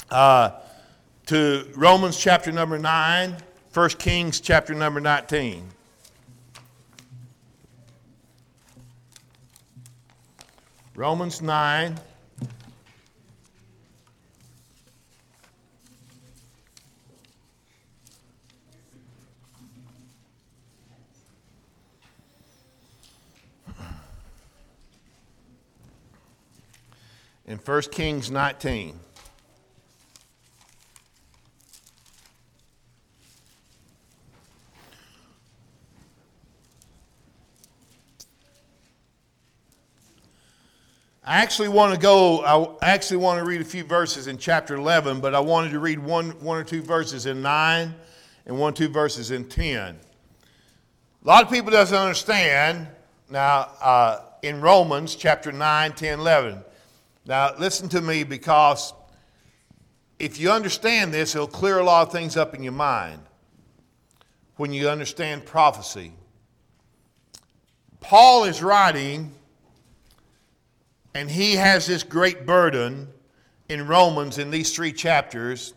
to Romans chapter number 9, 1 Kings chapter number 19. Romans 9. In 1 Kings 19. I actually want to read a few verses in chapter 11, but I wanted to read one or two verses in 9 and 1 or 2 verses in 10. A lot of people doesn't understand now in Romans chapter 9, 10, 11. Now listen to me, because if you understand this, it'll clear a lot of things up in your mind when you understand prophecy. Paul is writing, and he has this great burden in Romans in these 3 chapters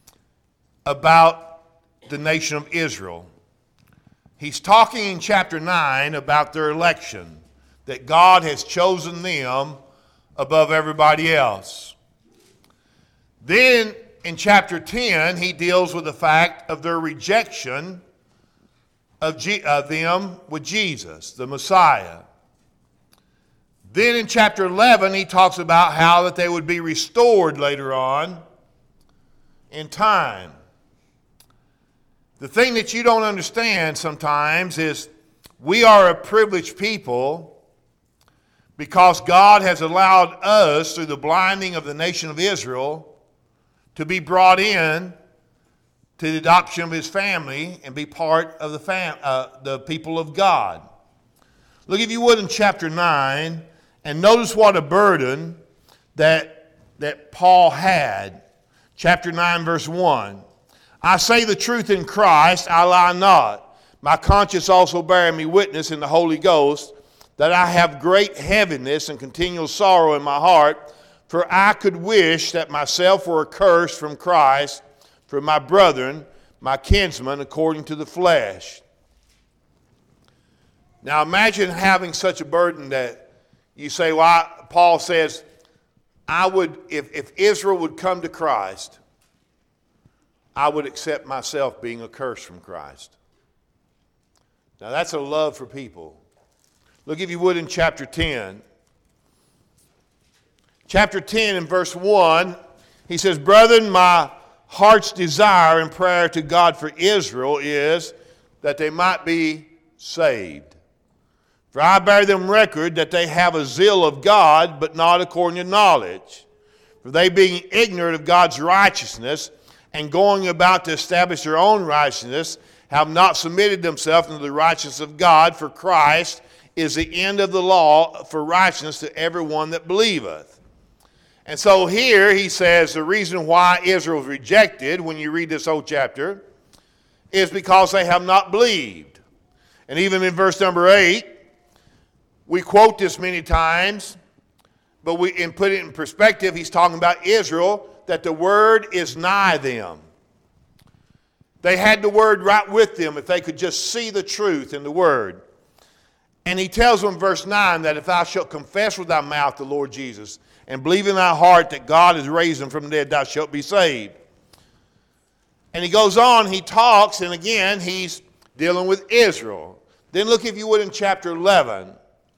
about the nation of Israel. He's talking in chapter 9 about their election, that God has chosen them above everybody else. Then in chapter 10, he deals with the fact of their rejection of them with Jesus, the Messiah. Then in chapter 11, he talks about how that they would be restored later on in time. The thing that you don't understand sometimes is we are a privileged people because God has allowed us, through the blinding of the nation of Israel, to be brought in to the adoption of his family and be part of the people of God. Look, if you would, in chapter 9, and notice what a burden that Paul had. Chapter 9, verse 1. I say the truth in Christ, I lie not. My conscience also bearing me witness in the Holy Ghost, that I have great heaviness and continual sorrow in my heart, for I could wish that myself were accursed from Christ for my brethren, my kinsmen, according to the flesh. Now imagine having such a burden that you say, well, Paul says, if Israel would come to Christ, I would accept myself being accursed from Christ. Now that's a love for people. Look, if you would, in chapter 10. Chapter 10 and verse 1, he says, brethren, my heart's desire and prayer to God for Israel is that they might be saved. For I bear them record that they have a zeal of God, but not according to knowledge. For they, being ignorant of God's righteousness, and going about to establish their own righteousness, have not submitted themselves unto the righteousness of God. For Christ is the end of the law for righteousness to everyone that believeth. And so here he says the reason why Israel is rejected, when you read this whole chapter, is because they have not believed. And even in verse number 8, we quote this many times, but and put it in perspective, he's talking about Israel, that the word is nigh them. They had the word right with them if they could just see the truth in the word. And he tells them in verse 9 that if thou shalt confess with thy mouth the Lord Jesus and believe in thy heart that God has raised him from the dead, thou shalt be saved. And he goes on, he talks, and again, he's dealing with Israel. Then look, if you would, in chapter 11.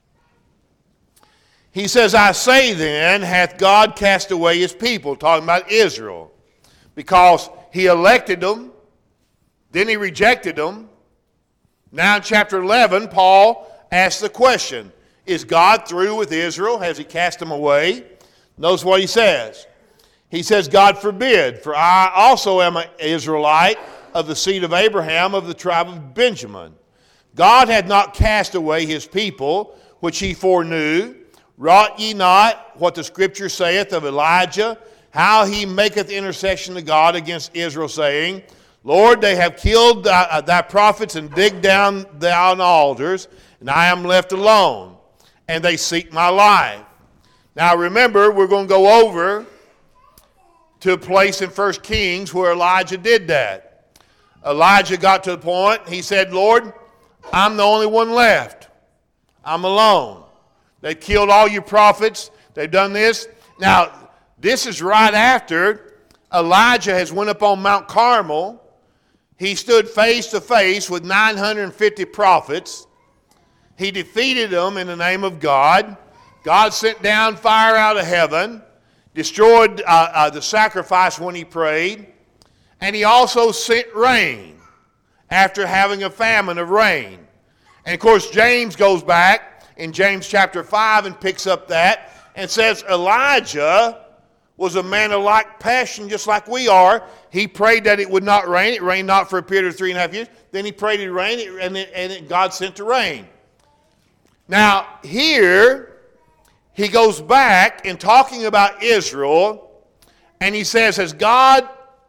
He says, I say then, hath God cast away his people, talking about Israel, because he elected them, then he rejected them. Now in chapter 11, Paul asks the question, is God through with Israel? Has he cast them away? Notice what he says. He says, God forbid, for I also am an Israelite of the seed of Abraham, of the tribe of Benjamin. God had not cast away his people, which he foreknew. Wrought ye not what the scripture saith of Elijah, how he maketh intercession to God against Israel, saying, Lord, they have killed thy prophets and digged down thine altars, and I am left alone, and they seek my life. Now remember, we're going to go over to a place in 1 Kings where Elijah did that. Elijah got to the point, he said, Lord, I'm the only one left. I'm alone. They killed all your prophets. They've done this. Now, this is right after Elijah has went up on Mount Carmel. He stood face to face with 950 prophets. He defeated them in the name of God. God sent down fire out of heaven, destroyed the sacrifice when he prayed, and he also sent rain after having a famine of rain. And of course, James goes back in James chapter 5 and picks up that and says Elijah was a man of like passion just like we are. He prayed that it would not rain. It rained not for a period of 3.5 years. Then he prayed it rain, and God sent the rain. Now, here, he goes back in talking about Israel, and he says, has God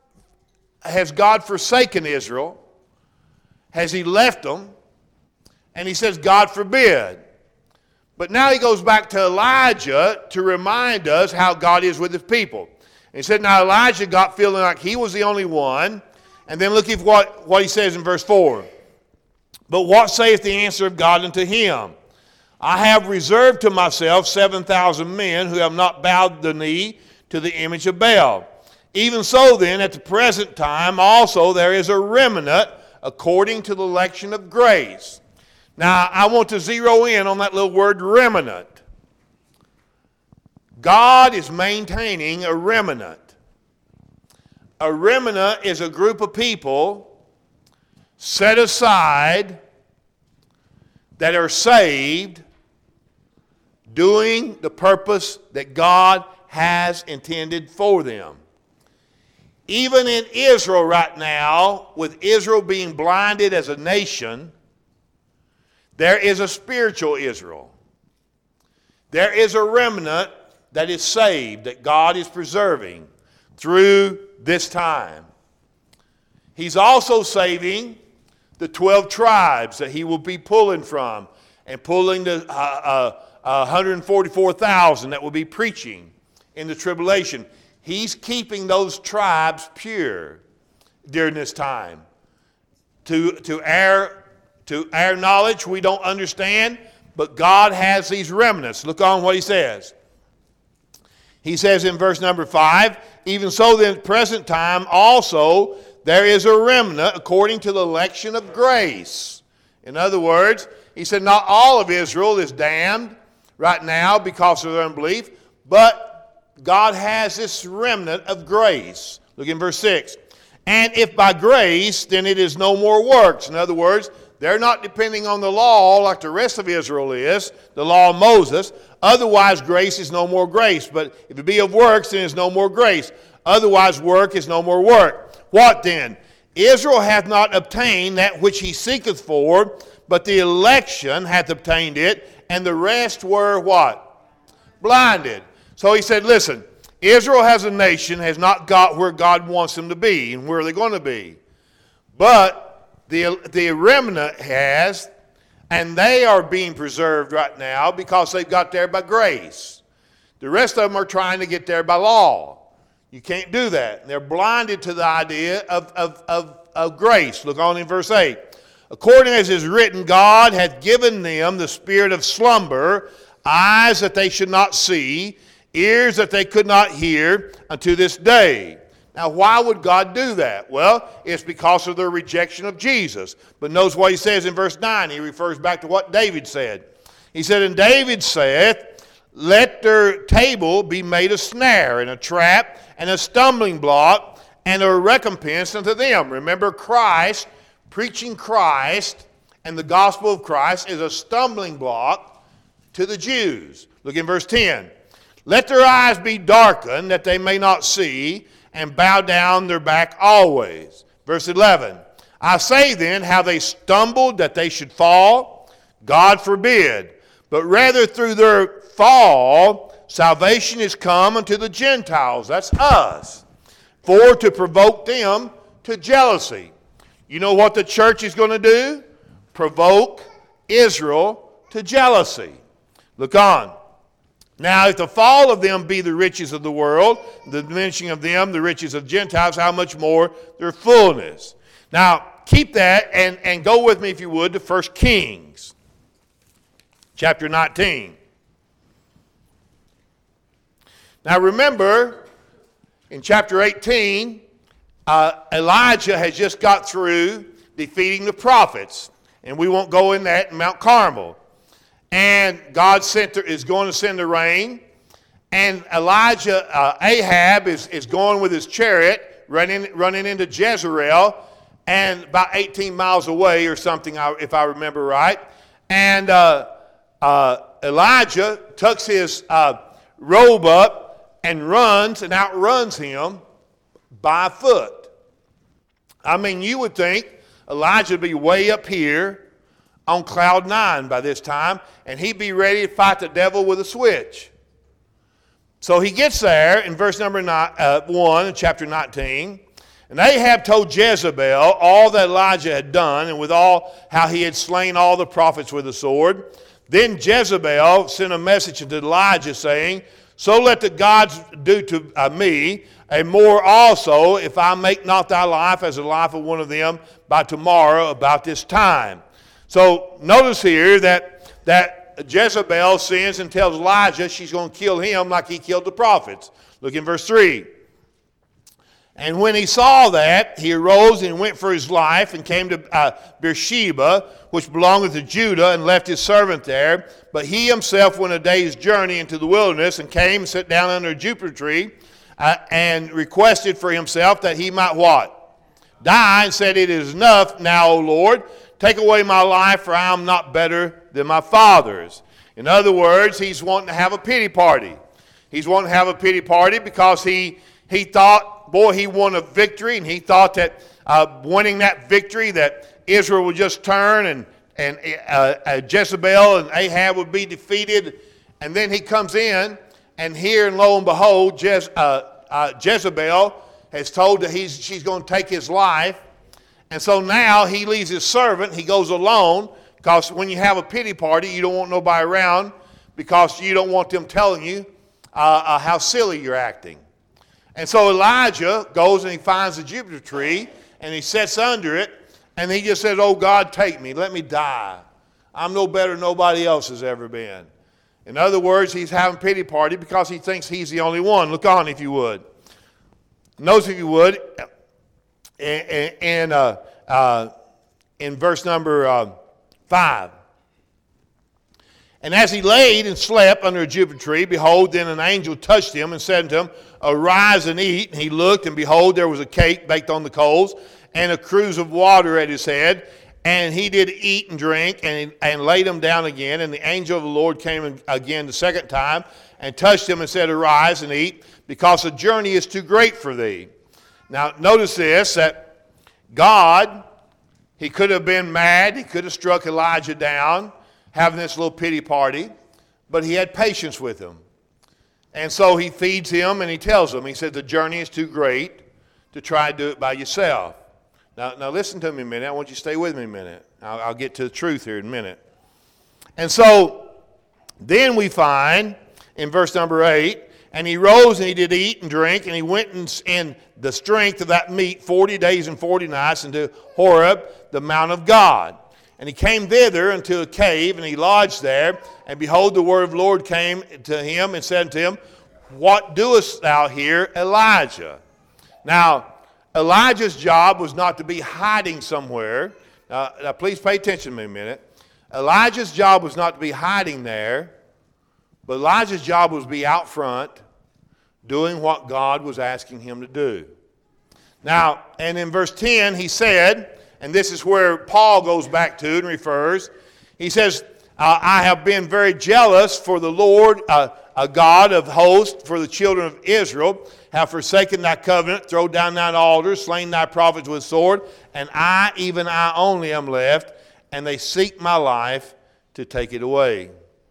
forsaken Israel? Has he left them? And he says, God forbid. But now he goes back to Elijah to remind us how God is with his people. And he said, now Elijah got feeling like he was the only one. And then look at what he says in verse 4. But what saith the answer of God unto him? I have reserved to myself 7,000 men who have not bowed the knee to the image of Baal. Even so then, at the present time also there is a remnant according to the election of grace. Now, I want to zero in on that little word remnant. God is maintaining a remnant. A remnant is a group of people set aside that are saved, doing the purpose that God has intended for them. Even in Israel right now, with Israel being blinded as a nation, there is a spiritual Israel. There is a remnant that is saved, that God is preserving through this time. He's also saving the 12 tribes that he will be pulling from, and pulling the 144,000 that will be preaching in the tribulation. He's keeping those tribes pure during this time. To our knowledge, we don't understand, but God has these remnants. Look on what he says. He says in verse number 5, even so then at present time also there is a remnant according to the election of grace. In other words, he said not all of Israel is damned right now because of their unbelief, but God has this remnant of grace. Look in verse 6. And if by grace, then it is no more works. In other words, they're not depending on the law like the rest of Israel is, the law of Moses. Otherwise, grace is no more grace. But if it be of works, then it's no more grace. Otherwise, work is no more work. What then? Israel hath not obtained that which he seeketh for, but the election hath obtained it, and the rest were what? Blinded. So he said, listen, Israel as a nation has not got where God wants them to be, and where are they going to be? But the remnant has, and they are being preserved right now because they've got there by grace. The rest of them are trying to get there by law. You can't do that. They're blinded to the idea of grace. Look on in verse 8. According as is written, God hath given them the spirit of slumber, eyes that they should not see, ears that they could not hear, unto this day. Now, why would God do that? Well, it's because of their rejection of Jesus. But notice what he says in verse 9. He refers back to what David said. He said, and David saith, let their table be made a snare and a trap and a stumbling block and a recompense unto them. Remember, Christ, preaching Christ and the gospel of Christ is a stumbling block to the Jews. Look in verse 10. Let their eyes be darkened that they may not see, and bow down their back always. Verse 11. I say then, how they stumbled that they should fall? God forbid. But rather through their fall, salvation is come unto the Gentiles. That's us. For to provoke them to jealousy. You know what the church is going to do? Provoke Israel to jealousy. Look on. Now, if the fall of them be the riches of the world, the diminishing of them, the riches of Gentiles, how much more their fullness. Now, keep that and go with me, if you would, to 1 Kings, chapter 19. Now, remember, in chapter 18, Elijah has just got through defeating the prophets. And we won't go in that in Mount Carmel. And God is going to send the rain. And Ahab is going with his chariot, running into Jezreel, and about 18 miles away or something, if I remember right. And Elijah tucks his robe up and runs and outruns him by foot. I mean, you would think Elijah would be way up here on cloud 9 by this time, and he'd be ready to fight the devil with a switch. So he gets there in verse number 1 in chapter 19, and Ahab told Jezebel all that Elijah had done, and with all how he had slain all the prophets with the sword. Then Jezebel sent a message to Elijah, saying, so let the gods do to me, and more also, if I make not thy life as the life of one of them by tomorrow about this time. So notice here that Jezebel sins and tells Elijah she's going to kill him like he killed the prophets. Look in verse 3. And when he saw that, he arose and went for his life and came to Beersheba, which belongeth to Judah, and left his servant there. But he himself went a day's journey into the wilderness and came and sat down under a juniper tree and requested for himself that he might what? Die, and said, it is enough now, O Lord. Take away my life, for I am not better than my fathers. In other words, he's wanting to have a pity party. He's wanting to have a pity party because he thought, boy, he won a victory, and he thought that winning that victory that Israel would just turn and Jezebel and Ahab would be defeated. And then he comes in, and here, and lo and behold, Jezebel has told that she's going to take his life. And so now he leaves his servant. He goes alone, because when you have a pity party, you don't want nobody around because you don't want them telling you how silly you're acting. And so Elijah goes and he finds the juniper tree and he sits under it and he just says, oh God, take me. Let me die. I'm no better than nobody else has ever been. In other words, he's having a pity party because he thinks he's the only one. Look on, if you would. Notice, if you would, in verse number 5. And as he laid and slept under a juniper tree, behold, then an angel touched him and said unto him, arise and eat. And he looked, and behold, there was a cake baked on the coals, and a cruse of water at his head. And he did eat and drink, and laid him down again. And the angel of the Lord came again the second time, and touched him and said, arise and eat, because the journey is too great for thee. Now, notice this, that God, he could have been mad. He could have struck Elijah down, having this little pity party, but he had patience with him. And so he feeds him and he tells him, he said, the journey is too great to try to do it by yourself. Now listen to me a minute. I want you to stay with me a minute. I'll get to the truth here in a minute. And so then we find in verse number 8, and he rose and he did eat and drink, and he went in the strength of that meat 40 days and 40 nights into Horeb, the mount of God. And he came thither unto a cave, and he lodged there. And behold, the word of the Lord came to him and said unto him, what doest thou here, Elijah? Now, Elijah's job was not to be hiding somewhere. Now please pay attention to me a minute. Elijah's job was not to be hiding there, but Elijah's job was to be out front doing what God was asking him to do. Now, and in verse 10, he said, and this is where Paul goes back to and refers, he says, I have been very jealous for the Lord, a God of hosts, for the children of Israel, have forsaken thy covenant, thrown down thine altars, slain thy prophets with sword, and I, even I only, am left, and they seek my life to take it away.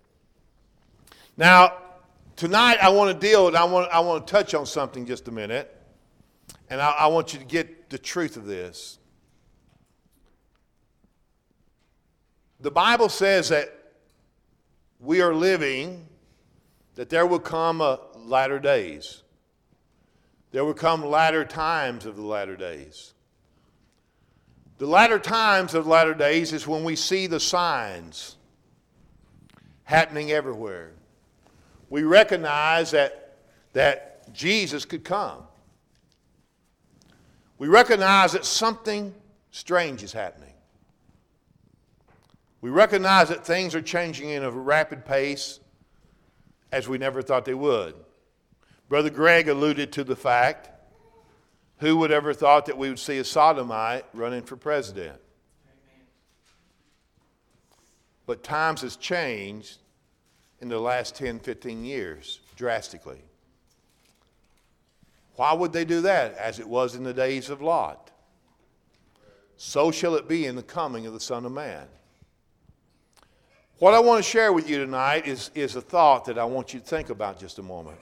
Now, tonight I want to deal with, I want to touch on something just a minute, and I want you to get the truth of this. The Bible says that we are living that there will come a latter days. There will come latter times of the latter days. The latter times of latter days is when we see the signs happening everywhere. We recognize that Jesus could come. We recognize that something strange is happening. We recognize that things are changing in a rapid pace as we never thought they would. Brother Greg alluded to the fact, who would ever thought that we would see a sodomite running for president? Amen. But times has changed in the last 10, 15 years drastically. Why would they do that? As it was in the days of Lot, so shall it be in the coming of the Son of Man. What I want to share with you tonight is a thought that I want you to think about just a moment.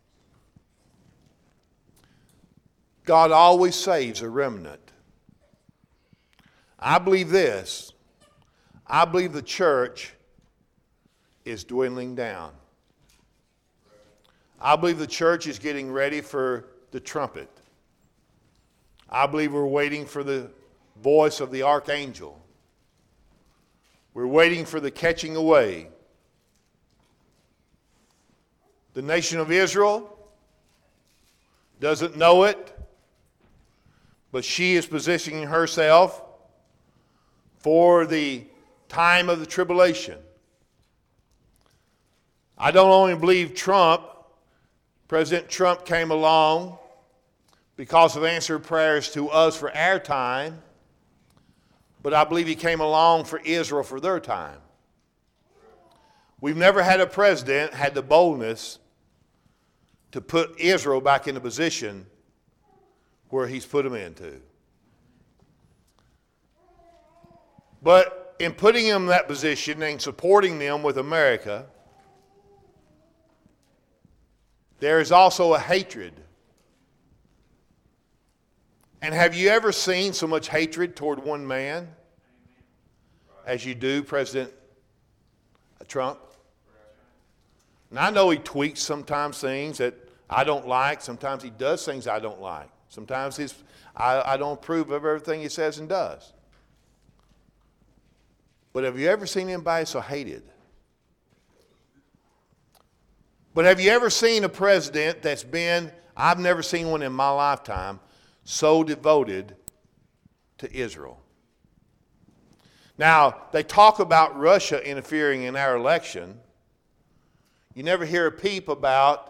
God always saves a remnant. I believe this. I believe the church is dwindling down. I believe the church is getting ready for the trumpet. I believe we're waiting for the voice of the archangel. We're waiting for the catching away. The nation of Israel doesn't know it, but she is positioning herself for the time of the tribulation. I don't only believe President Trump came along because of answered prayers to us for our time, but I believe he came along for Israel for their time. We've never had a president had the boldness to put Israel back in the position where he's put them into. But in putting them in that position and supporting them with America, there is also a hatred. And have you ever seen so much hatred toward one man as you do President Trump? And I know he tweets sometimes things that I don't like. Sometimes he does things I don't like. Sometimes I don't approve of everything he says and does. But have you ever seen anybody so hated? But have you ever seen a president that's been, I've never seen one in my lifetime, so devoted to Israel? Now, they talk about Russia interfering in our election. You never hear a peep about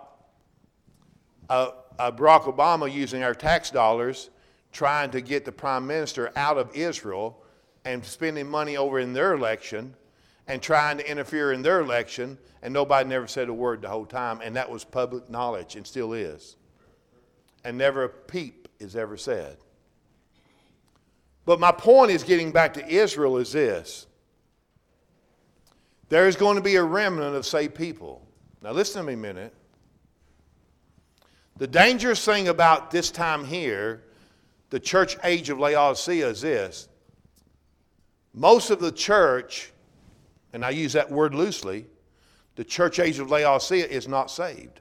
Barack Obama using our tax dollars trying to get the prime minister out of Israel and spending money over in their election and trying to interfere in their election, and nobody never said a word the whole time, and that was public knowledge and still is. And never a peep is ever said. But my point is, getting back to Israel, is this. There is going to be a remnant of saved people. Now listen to me a minute. The dangerous thing about this time here, the church age of Laodicea, is this. Most of the church, and I use that word loosely, the church age of Laodicea is not saved.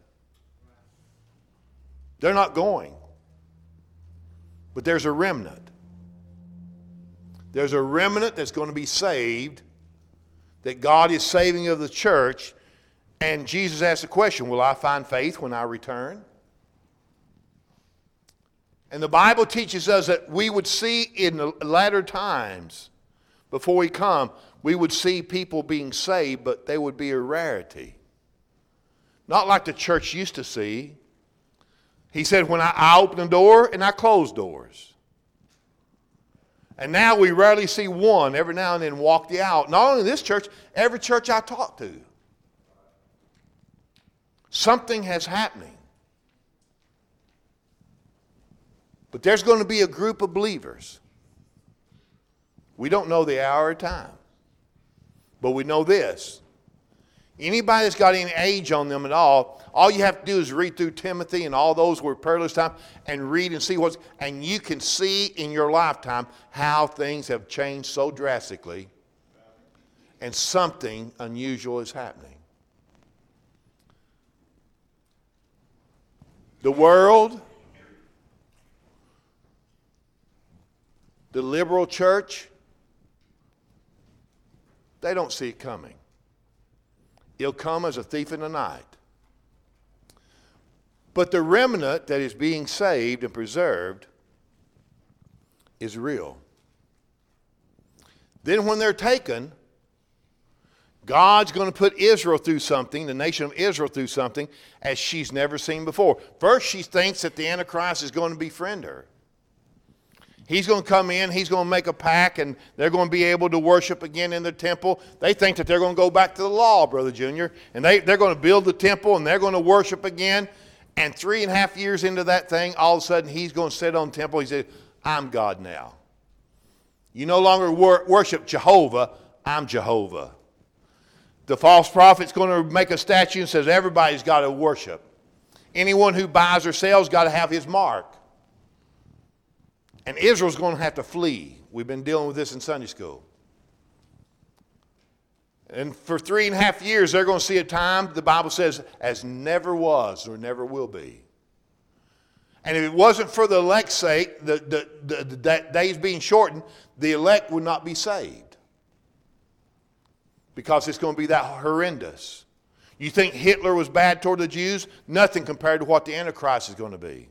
They're not going. But there's a remnant. There's a remnant that's going to be saved, that God is saving of the church. And Jesus asked the question, will I find faith when I return? And the Bible teaches us that we would see in the latter times, before we come, we would see people being saved, but they would be a rarity. Not like the church used to see. He said, when I open the door and I close doors. And now we rarely see one every now and then walk the aisle. Not only this church, every church I talk to. Something has happening. But there's going to be a group of believers. We don't know the hour or time. But we know this. Anybody that's got any age on them at all you have to do is read through Timothy and all those were perilous times and read and see and you can see in your lifetime how things have changed so drastically and something unusual is happening. The world, the liberal church, they don't see it coming. It'll come as a thief in the night. But the remnant that is being saved and preserved is real. Then when they're taken, God's going to put Israel through something, the nation of Israel through something, as she's never seen before. First, she thinks that the Antichrist is going to befriend her. He's going to come in, he's going to make a pact, and they're going to be able to worship again in the temple. They think that they're going to go back to the law, Brother Junior, and they're going to build the temple, and they're going to worship again. And 3.5 years into that thing, all of a sudden, he's going to sit on the temple. He said, I'm God now. You no longer worship Jehovah, I'm Jehovah. The false prophet's going to make a statue and says everybody's got to worship. Anyone who buys or sells got to have his mark. And Israel's going to have to flee. We've been dealing with this in Sunday school. And for 3.5 years, they're going to see a time, the Bible says, as never was or never will be. And if it wasn't for the elect's sake, the days being shortened, the elect would not be saved. Because it's going to be that horrendous. You think Hitler was bad toward the Jews? Nothing compared to what the Antichrist is going to be.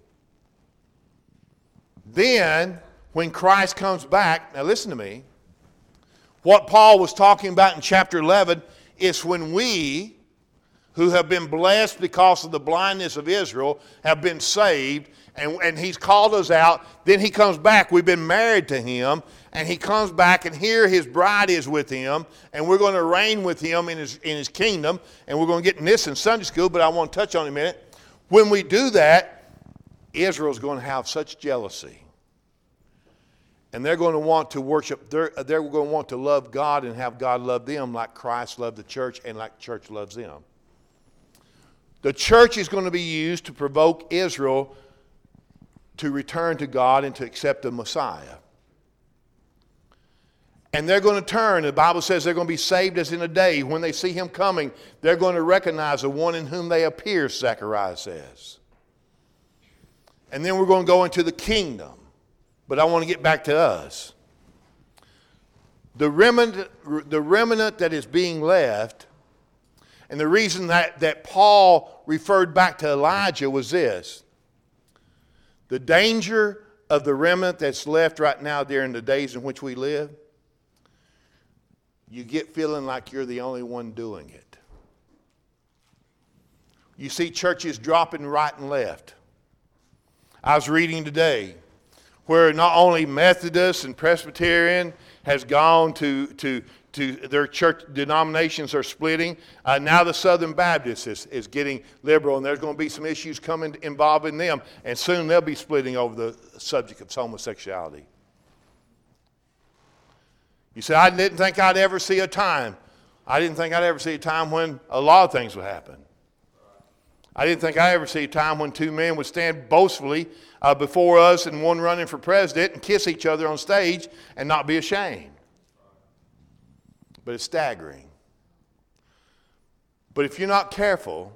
Then, when Christ comes back, now listen to me, what Paul was talking about in chapter 11 is when we, who have been blessed because of the blindness of Israel, have been saved, and he's called us out, then he comes back. We've been married to him, and he comes back, and here his bride is with him, and we're going to reign with him in his kingdom, and we're going to get in this in Sunday school, but I want to touch on it in a minute. When we do that, Israel's going to have such jealousy. And they're going to want to worship, they're going to want to love God and have God love them like Christ loved the church and like the church loves them. The church is going to be used to provoke Israel to return to God and to accept the Messiah. And they're going to turn. The Bible says they're going to be saved as in a day. When they see him coming, they're going to recognize the one in whom they appear, Zechariah says. And then we're going to go into the kingdom. But I want to get back to us. The remnant that is being left, and the reason that Paul referred back to Elijah was this. The danger of the remnant that's left right now during the days in which we live, you get feeling like you're the only one doing it. You see churches dropping right and left. I was reading today where not only Methodist and Presbyterian has gone to their church denominations are splitting. Now the Southern Baptist is getting liberal, and there's going to be some issues coming involving them, and soon they'll be splitting over the subject of homosexuality. You say, I didn't think I'd ever see a time. I didn't think I'd ever see a time when a lot of things would happen. I didn't think I'd ever see a time when two men would stand boastfully before us and one running for president and kiss each other on stage and not be ashamed. But it's staggering. But if you're not careful,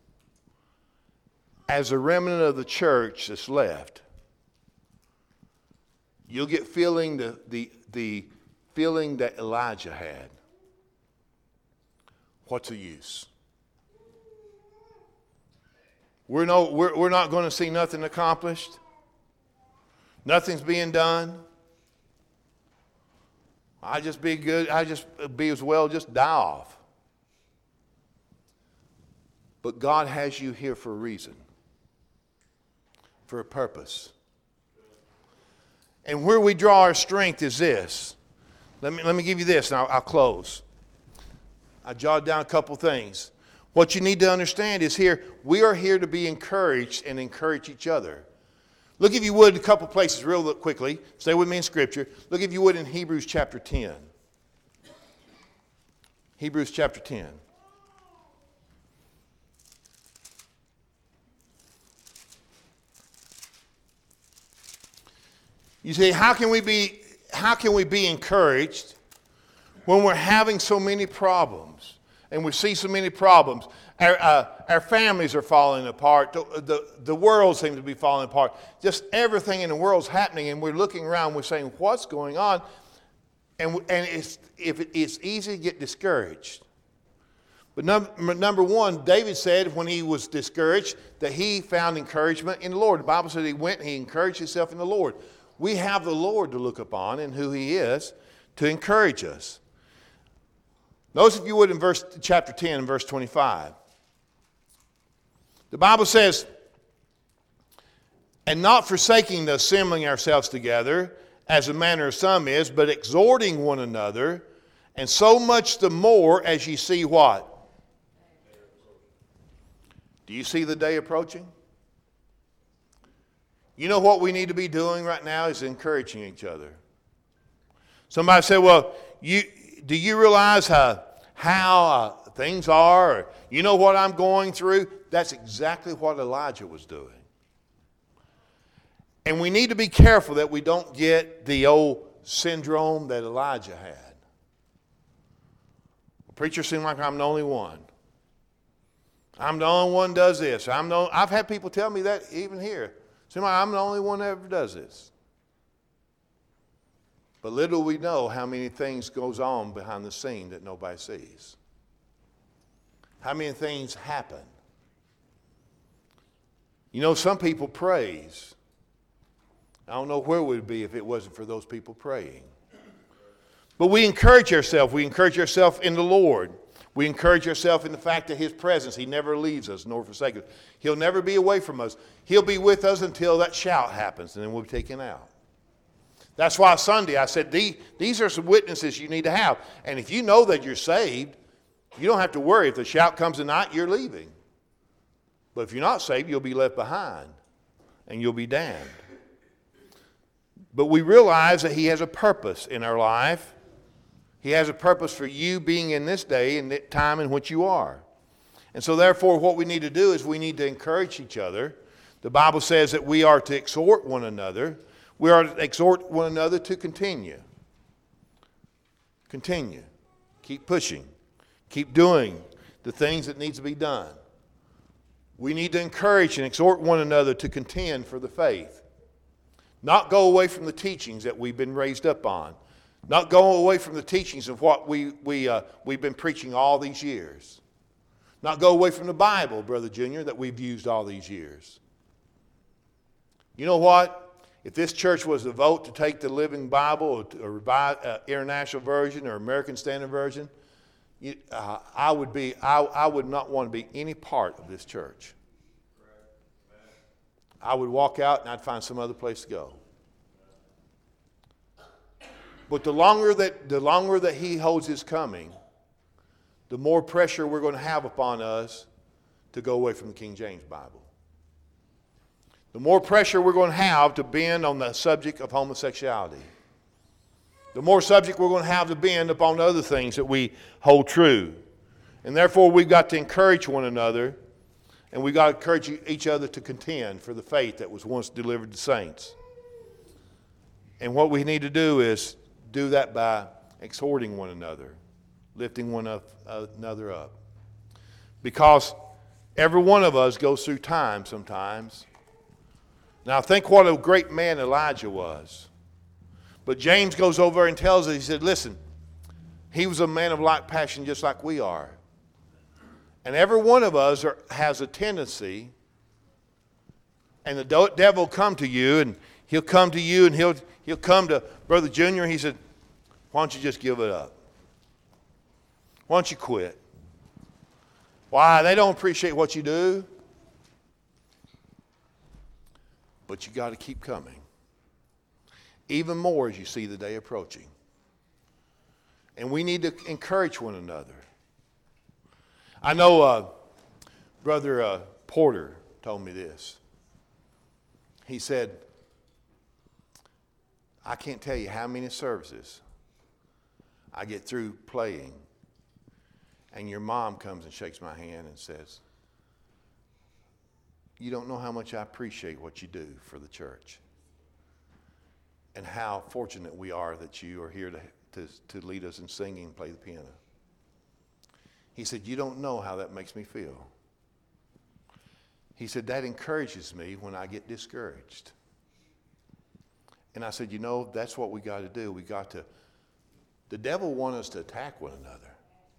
as a remnant of the church that's left, you'll get feeling the feeling that Elijah had. What's the use? We're not going to see nothing accomplished. Nothing's being done. I just be good. I just be as well just die off. But God has you here for a reason, for a purpose. And where we draw our strength is this. Let me give you this, and I'll close. I jotted down a couple things. What you need to understand is here, we are here to be encouraged and encourage each other. Look, if you would, a couple places real quickly. Stay with me in Scripture. Look, if you would, in Hebrews chapter 10. Hebrews chapter 10. You say, how can we be encouraged when we're having so many problems? And we see so many problems. Our families are falling apart. The world seems to be falling apart. Just everything in the world's happening, and we're looking around, we're saying, what's going on? And it's easy to get discouraged. But number one, David said when he was discouraged that he found encouragement in the Lord. The Bible said he went and he encouraged himself in the Lord. We have the Lord to look upon and who he is to encourage us. Notice if you would in chapter 10 and verse 25. The Bible says, and not forsaking the assembling ourselves together, as the manner of some is, but exhorting one another, and so much the more as ye see what? Do you see the day approaching? You know what we need to be doing right now is encouraging each other. Somebody said, well, do you realize how things are? Or, you know what I'm going through? That's exactly what Elijah was doing. And we need to be careful that we don't get the old syndrome that Elijah had. The preacher seemed like I'm the only one. I'm the only one who does this. I've had people tell me that even here. Seems like I'm the only one that ever does this. But little we know how many things goes on behind the scene that nobody sees. How many things happen. You know, some people praise. I don't know where we'd be if it wasn't for those people praying. But we encourage ourselves. We encourage ourselves in the Lord. We encourage ourselves in the fact that his presence, he never leaves us nor forsakes us. He'll never be away from us. He'll be with us until that shout happens, and then we'll be taken out. That's why Sunday I said, these are some witnesses you need to have. And if you know that you're saved, you don't have to worry. If the shout comes tonight, you're leaving. But if you're not saved, you'll be left behind, and you'll be damned. But we realize that he has a purpose in our life. He has a purpose for you being in this day and that time in which you are. And so therefore what we need to do is we need to encourage each other. The Bible says that we are to exhort one another. We are to exhort one another to continue. Continue. Keep pushing. Keep doing the things that need to be done. We need to encourage and exhort one another to contend for the faith. Not go away from the teachings that we've been raised up on. Not go away from the teachings of what we've been preaching all these years. Not go away from the Bible, Brother Junior, that we've used all these years. You know what? If this church was to vote to take the Living Bible or International Version or American Standard Version, I would not want to be any part of this church. I would walk out and I'd find some other place to go. But the longer that he holds his coming, the more pressure we're going to have upon us to go away from the King James Bible. The more pressure we're going to have to bend on the subject of homosexuality. The more subject we're going to have to bend upon other things that we hold true. And therefore we've got to encourage one another, and we've got to encourage each other to contend for the faith that was once delivered to saints. And what we need to do is do that by exhorting one another, lifting one another up. Because every one of us goes through time sometimes. Now think what a great man Elijah was. But James goes over and tells us, he said, listen, he was a man of like passion just like we are. And every one of us has a tendency, and the devil will come to you, and he'll come to you, and he'll come to Brother Junior, and he said, why don't you just give it up? Why don't you quit? Why? They don't appreciate what you do. But you got to keep coming. Even more as you see the day approaching. And we need to encourage one another. I know Brother Porter told me this. He said, I can't tell you how many services I get through playing, and your mom comes and shakes my hand and says, you don't know how much I appreciate what you do for the church, and how fortunate we are that you are here to lead us in singing and play the piano. He said, you don't know how that makes me feel. He said, that encourages me when I get discouraged. And I said, that's what we got to do. The devil wants us to attack one another.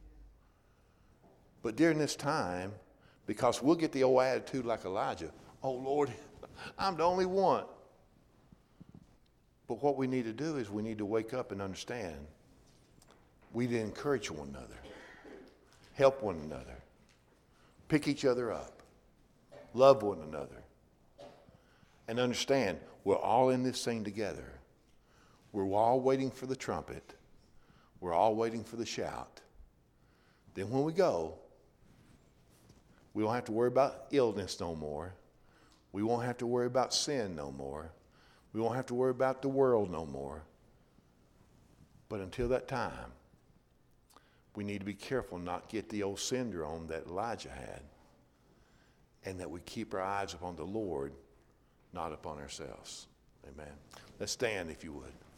But during this time, because we'll get the old attitude like Elijah, oh Lord, I'm the only one. But what we need to do is we need to wake up and understand we need to encourage one another, help one another, pick each other up, love one another, and understand we're all in this thing together. We're all waiting for the trumpet. We're all waiting for the shout. Then when we go, we don't have to worry about illness no more. We won't have to worry about sin no more. We won't have to worry about the world no more. But until that time, we need to be careful not get the old syndrome that Elijah had, and that we keep our eyes upon the Lord, not upon ourselves. Amen. Let's stand if you would.